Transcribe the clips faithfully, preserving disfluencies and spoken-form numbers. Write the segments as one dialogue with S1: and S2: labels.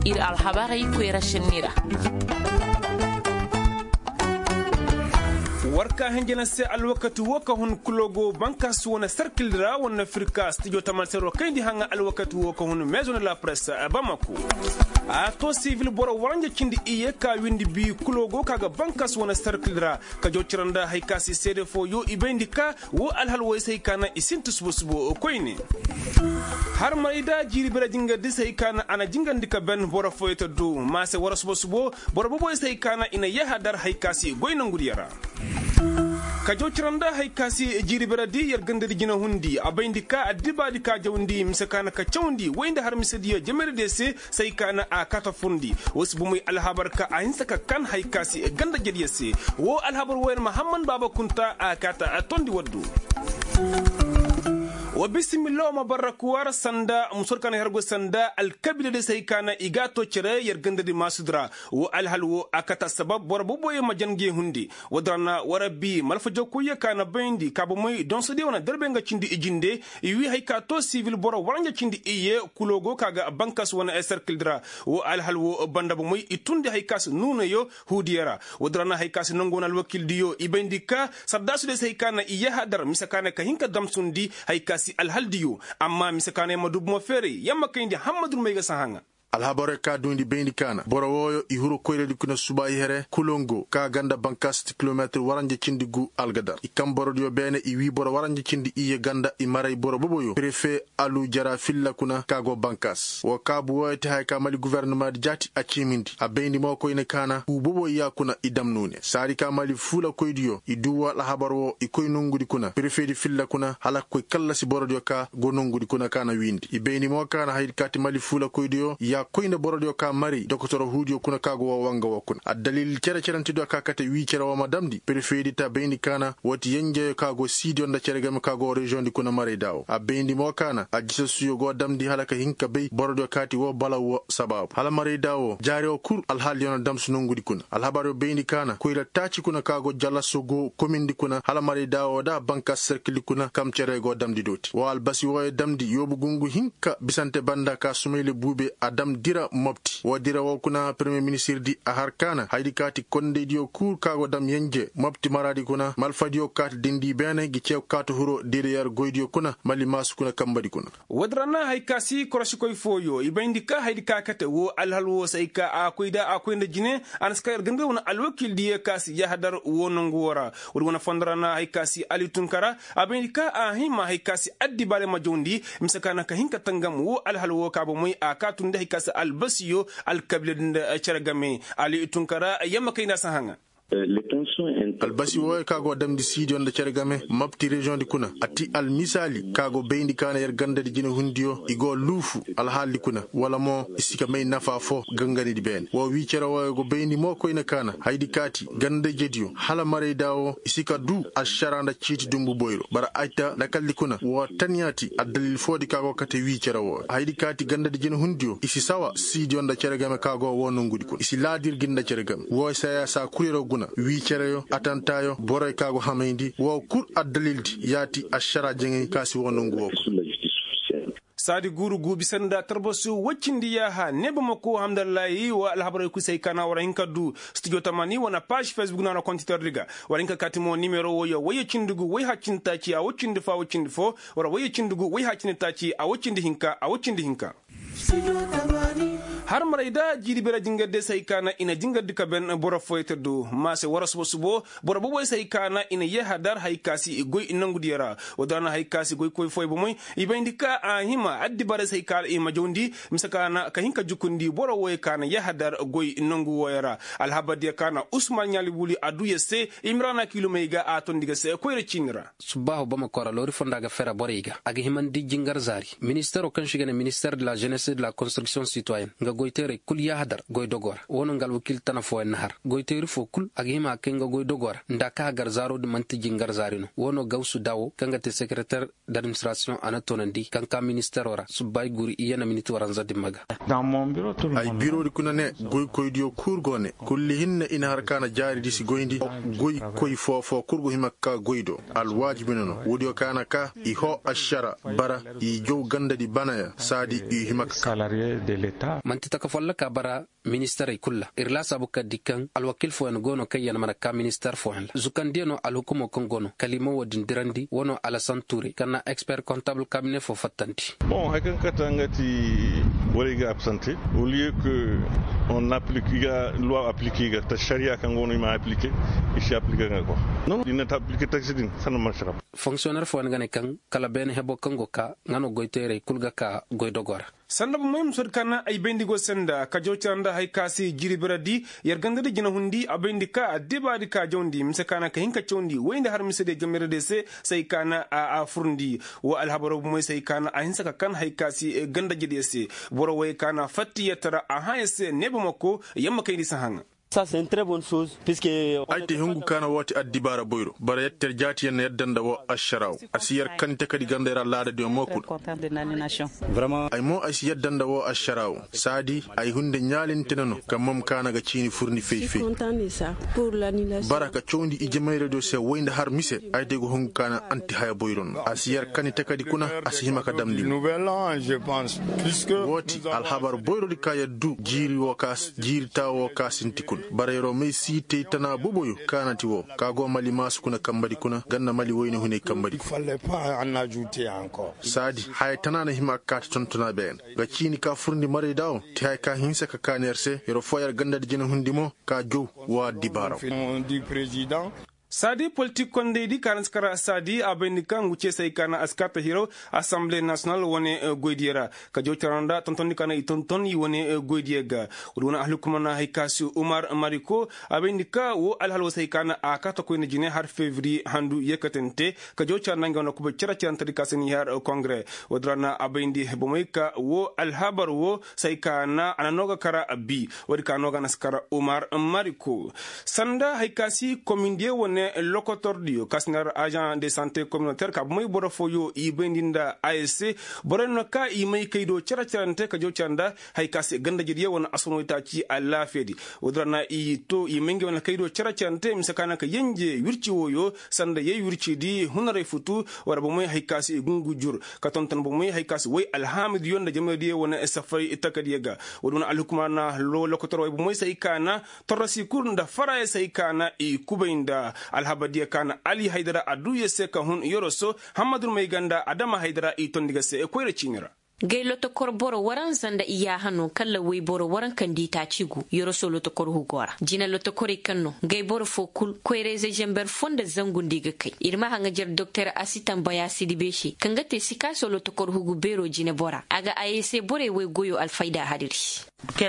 S1: ir alhabari kwera shenira
S2: warka hanjena se alwakatu woka hun kulogo bankas wona circlera wona afrika studio tamalsero kayndi hanga alwakatu woka hun maison de la presse Bamako a to civil boro waranja cindi iye ka windi bi kulogo kaga bankas wona circlera ka jociranda hay kasi cede fo yo ibendika wo alhal way say kana isintu subo koyni har maida jiri bela jinga de say kana ana jingandika ben boro foyta do ma se wara subo subo boro bobo say kana ina yaha dar hay kasi goyna ngudiyara kajo ciranda hay kasi jiri beradi yar gandari jina hundi abayndika adibadi ka jawndi misakana ka chawndi waynda har misadiya jamerde se sai kana a kata fundi wasbu muy alhabar ka ahinsa ka kan hay kasi ganda jediyese wo alhabar wer muhammad baba kunta a kata atondi waddu وبسم الله مبارك وار سندا مسركان هرغو سندا الكبير دي سيكانا إيغاتو تشري يرغند دي ماسدرا والهلو أكتا سبب وربوبو يمجنجي هندي ودرانا وربي مالفجو كوية كان بيندي كابومي دونسدي ونا دربنغا چندي إجندي يوي هيكاتو سيفيل بورا ورانجا چندي إيه كولوغو كاغا بانكاس ونا سيركل درا والهلو بندبومي إتوندي هيكاس نونيو هوديرا ودرانا هيكاس نونغونا الوكيل ديو إبنديكا سرداسو دي سيكانا إيه هادر مساكانا كهينكا دامسوندي هيكاس alhaldiyo amma misakane madub mo fere yamma kayndi hamadul mayga sahanga
S3: alhabare ka dundi bendi kana borowoyo ihuro koyre dikuna subayi here kulongo ka ganda bankast kilometer waranje cindi gu algadar ikam borodio bene i wi boro waranje cindi iye ganda i maray boro boboyo prefet alu jara filla kuna kago bankas wo kabu woyte hay ka mali gouvernement jati akimindi a bendi mo koyne kana hu bobo yakuna idam nune sari ka mali fula koydiyo i duwa la habaro i koy nongudi kuna prefet di filla kuna hala koy kala si borodio ka go nongudi kuna kana windi i bendi mo kana haydi kati mali fula koydiyo ya koyne borodio ka mari dokotoro hudio kuna kago wa wanga wakuna a dalil cere cerantido ka kate wi cere wa madamdi prefet ta bendi kana woti yenje kago sidio nda cere gam kago region di kuna mari dawo a bendi mo kana a gisa suyo go damdi halaka hinka be borodio kati wo bala wo sababu hala mari dawo jare o kur al hal yono dam sunungu di kuna al habaro bendi kana koyla tachi kuna kago jalla sogo commune di kuna hala mari dawo da banka circle kuna kam cere go damdi doti wo al basi wo damdi yobu gungu hinka bisante banda ka sumele bube adam dira mopti wadira wo kuna premier ministre di aharkana haydi kati konde dio kur kago dam yenje mopti maradi kuna malfadio kat dindi bene gi cew kat huro derrière goydio kuna mali mas kuna kambadi kuna
S2: wadrana hay kasi korosi koy foyo ibindika haydi kakate wo alhalwo sayka a koyda a koyda jine anskayr ganga wona alwakil di kasi yahdar wonongo wora wona fondrana hay kasi ali tunkara abindika a hima hay kasi addi bale majondi misakana ka hinka tangam wo alhalwo kabo moy a katunde hay kasi albasiyo alkabilinde charagame ali tunkara yamma kayna sahanga albasi wo kago damdi sidi on da cergame mapti region di kuna ati al misali kago bendi kana yer ganda di jine hundiyo igo lufu al halli kuna wala mo isika may nafa fo gangani di ben wo wi cera wo go bendi mo ko ina kana haydi kati ganda jediyo hala mare dawo isika du asharanda chiti dumbu boyro bara aita nakal kuna wo tanyati adalil fodi kago kate wi cera wo haydi kati ganda di jine hundiyo isi sawa sidi on da cergame kago wo nongudi kuna isi ladir ginda cergame wo saya sa kuriro guna wi cerayo atantayo boray kago hamayndi wo kur addalildi yati ashara jengi kasi wonongo wo sadi guru gubi sanda tarbosu wacindi yaha neba mako hamdallahi wa alhabara ku say kana wara hinka du studio tamani wana page facebook na compte riga wara hinka katimo numero wo yo waye cindugu way hacinta ci a wacindi fa wacindi fo wara waye cindugu way hacinta ci a wacindi hinka a wacindi hinka har marayda jidi bela jingade say kana ina jingade ka ben bora foyte do mase wara subo subo bora bobo say kana ina yeha dar haykasi goy inangudiyara wadana haykasi goy koy foy bo moy ibindika a hima addi bare say kala e majondi misakana ka hinka jukundi bora woy kana yeha dar goy inangu woyara alhabadi kana usman nyali wuli adu yesse imrana kilomega a tondiga se koy recinira
S4: subahu bama kora lori fondaga fera boriga agi himan di jingar zari ministère kan shigene ministère de la jeunesse et de la construction citoyenne goytere kul yahdar goy dogora wono ngal wakil tana fo en har goytere fo kul agima kenga goy dogora ndaka gar zaro de manti jingar zarino wono gawsu dawo kanga te secrétaire d'administration anatonandi kanka ministère ora subay guri iyana miniti waranza de maga
S3: dans mon bureau tout ay bureau di kunane goy koydio kurgone kulli hinna ina harkana jari disi goyndi goy koy fo fo kurgo himakka goydo al wajibino wodio kana ka i ho ashara bara i jow ganda di banaya sadi i himakka
S4: salarié de l'état wati takafalla ka bara ministere kulla irla sabu ka dikkan alwakil fo en gono kayan mana ka minister fo en zukandieno alhukumo kon gono kalimo wodin dirandi wono Alassane Touré kana expert comptable cabinet fo fattanti.
S5: Bon, hakan katangati woriga absenté au lieu que on applique la loi appliquée ta charia kan gono ma appliquer ici appliquer ngako non dina ta appliquer taxidin sana marshara
S4: fonctionnaire fo ngane kan kala ben hebo kango ka ngano goitere kulga ka goidogora
S2: sanda bu moyum sod kana ay bendigo senda ka jowtanda hay kasi jiri beradi yergande de jina hundi abendi ka debadi ka jondi mse kana ka hinka chondi wende har misede jamere de se sai kana a afurndi wa alhabaro moy sai kana a hinsa kan hay kasi ganda jide se boro way kana fatti yatara a hayse nebo mako yamma kaydi sahanga.
S6: Ça c'est une très bonne chose puisque
S3: aite hungu kana wati addibara boyro bara yetter jati en yeddanda wo asharaw asiyar kante kadi gandera laada de mokul
S6: vraiment
S3: ay mo as yeddanda wo asharaw sadi ay hunde nyaalintenano kamam kana ga ciini furni fey fey baraka chondi ije mayre do se wayna har mise ay de go hungu kana anti haya boyron asiyar kanite kadi kuna asihima ka damdi
S7: nouvel an je pense puisque
S3: woti alhabar boyro di kayaddu jiri wo kas jiri tawo kasintikun barayro mai site tana buboyo kanati wo kago mali masu kuna kambadi kuna ganna mali woyne hune kambadi
S7: fallait pas en ajouter encore
S3: sadi hay tana na hima kat tontona ben ga cini ka furndi mare dawo ti hay ka hinsa ka kanerse yoro foyar ganda de jena hundimo ka jow wa dibaro
S7: du président
S2: Sadi politique konde di kan skara sadi abendi kan wuce sai kana askata hero Assemblée nationale wone goidiera ka jotaranda tontoni kana itontoni wone goidiega wona ahlukuma na haikasu Umar Mariko abendi ka wo alhalo sai kana akata ko ne jine har février handu yekatente ka jotaranda ngona ko cira cira tadi kaseni har congrès wodrana abendi bomoika wo alhabar wo sai kana ananoga kara abi wodi kanoga naskara Umar Mariko sanda haikasi komindie wone lokotordio kasnar agent de santé communautaire ka moy boro foyo ibendinda A S C boreno ka i may kaydo ciarciarante ka jocanda hay kase ganda jidi wona asuno itaci alla fedi wodrana i to i mengi wona kaydo ciarciarante misakana ka yenje wirci woyo sanda yey wirci di hunare futu wara bo moy hay kase gungu jur ka tonton bo moy hay kase way alhamid yonda jamadi wona safari itakadiega wodona alhukuma na lo lokotor way bo moy say kana torasi kurunda fara say kana i kubainda alhabadiya kana Ali Haidara adu yese ka hun yoroso Hamadou Mayganda Adama Haidara itondiga se e koyre chinira
S1: gay loto korboro waran zanda iya hanu kala wey boro waran kandita cigu yoro so loto kor hugora jina loto kori kanno gay boro fo kul koyreze jember fonda zangundi ga kai irma hanga jer docteur Asitan Baya Sidibeshi kanga te sika so loto kor hugu bero jina bora aga ayese bore wey goyo alfaida hadiri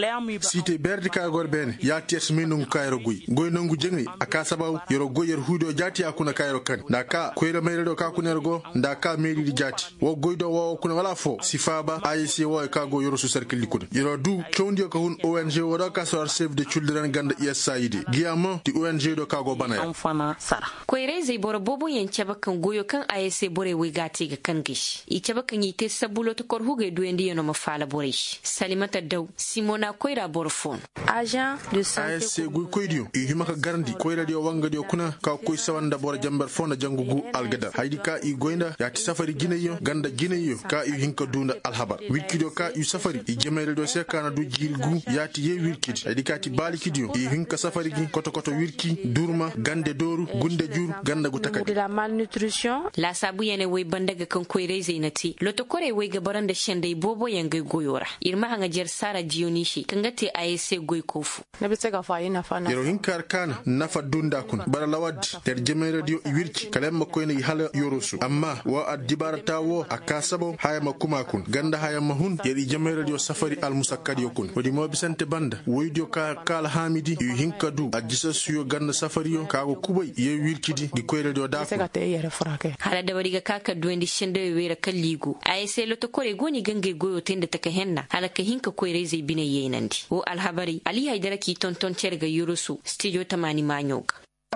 S3: site berdi ka gorbene ya tes minung kayro guy goy nangu jengi aka sabaw yoro goyer hudo jati akuna kayro kan ndaka koyra mayre do ka kunergo ndaka meri di jati wo goydo wo kuna wala fo sifaba ayisi wo ka go yoro su cercle kun yoro du chondi ko hun O N G woda ka so save the children ganda U S A I D giamo ti O N G do ka go bana
S1: enfana sara koyre zai boro bobo yance bakan goyo kan ayese bore we gati ga kan gish i tabakan yite sabulo to kor huge du endi yono mafala borish Salimata Daw Simona koyra borfon
S8: agent de santé
S3: A S C gu koydio i himaka garndi koyra dio wanga dio kuna ka koy sawanda bor jambar fona jangugu algada haydi ka i goynda yati safari gineyo ganda gineyo ka i hinka dunda alhabar wikido ka i safari i jemere do sekana du jilgu yati ye wirkidi haydi ka ti balikidio i hinka safari gi koto koto wirki durma gande doru gunde jur ganda gu takati
S8: de la malnutrition
S1: la sabu yene way bandaga kan koyre zainati loto kore way gabaranda shende bobo yanga goyora irma hanga jer Sara Dionishi kangate A S C goy kofu
S8: nabitega fa ina fa na
S3: yero hinkar kana nafa dunda kun bara lawad ter jeme radio wirki kalem ko ne hala yorosu amma wa addibarata wo akasabo haya makuma kun ganda haya mahun yeri jeme radio safari al musakkadi kun wodi mo bisante banda woydio ka kala hamidi yu hinkadu ajisa suyo ganda safari yo kago kubay ye wirkidi di ko radio da
S8: sega te yere frake
S1: hala da bariga kaka duendi shende wera kalligo A S C loto kore goni gange goyo tende taka henna hala ka hinka ko reze bine yenandi wo alhabari Ali Haidara ki tonton cerga yurusu studio tamani manyoga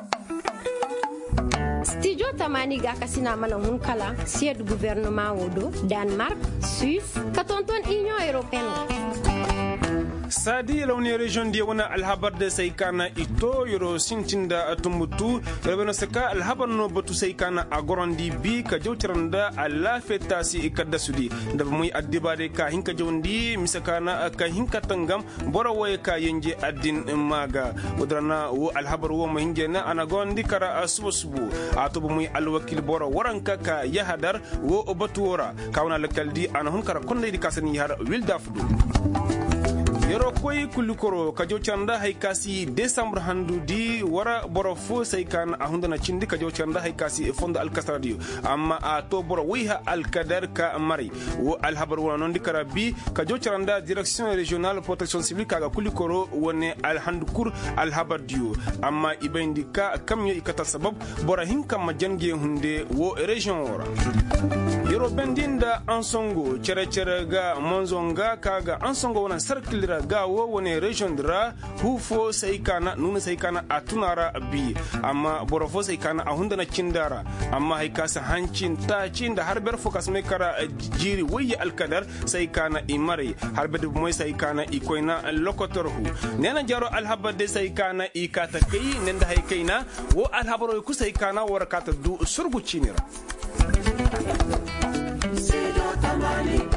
S9: studio tamani ga kasina mana hun kala sied gouvernement wodo Denmark Suisse ka tonton Union Européenne
S2: sadi launi region di wana alhabar da sai kana ito yoro sintinda tumbutu yoro saka alhabar no batu sai kana agorondi bi ka jawtiranda alla fetasi ikadda sudi da muy addiba de ka hinka jondi misakana ka hinka tangam boro way ka yenje addin maga udrana wo alhabar wo mo hinge na ana gondi kara asubu subu ato muy alwakil boro waranka ka yahadar wo batu wora kawna lakaldi ana hun kara konde di kasani har wilda fudu yoro koy kulikoro kajo chanda haikasi Desember handu di wara boro fo saykan ahundana chindi kajo chanda haikasi fondo alkasradio amma a to boro wiha alkadar ka mari wo alhabar wona non dikara bi kajo chanda direction régionale protection civile kaga kulikoro woni alhandukur alhabar dio amma ibendika kamyo ikata sabab boro hinka majange hunde wo region wora yoro bendinda ansongo chere chere ga monzonga kaga ansongo wona circle ga wo woni region dra hufo saykana nuna saykana atunara bi amma borofo saykana ahundana cindara amma haykasa hancin ta cinda harber focus me kara jiri wayi alkadar saykana imari harbe de moy saykana ikoina lokotorhu nena jaro alhabade saykana ikata kay nenda haykaina wo alhabaro ku saykana warakata du surgu cinira Sido tamani